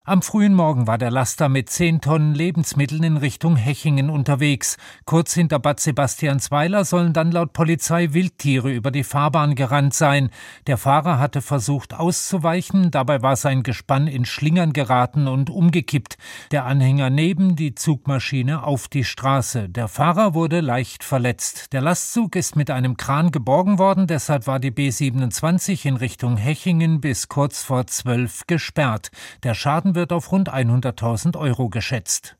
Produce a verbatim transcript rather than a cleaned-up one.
Am frühen Morgen war der Laster mit zehn Tonnen Lebensmitteln in Richtung Hechingen unterwegs. Kurz hinter Bad Sebastiansweiler sollen dann laut Polizei Wildtiere über die Fahrbahn gerannt sein. Der Fahrer hatte versucht auszuweichen, dabei war sein Gespann in Schlingern geraten und umgekippt. Der Anhänger neben, die Zugmaschine auf die Straße. Der Fahrer wurde leicht verletzt. Der Lastzug ist mit einem Kran geborgen worden, deshalb war die B siebenundzwanzig in Richtung Hechingen bis kurz vor zwölf gesperrt. Der Schaden wird auf rund hunderttausend Euro geschätzt.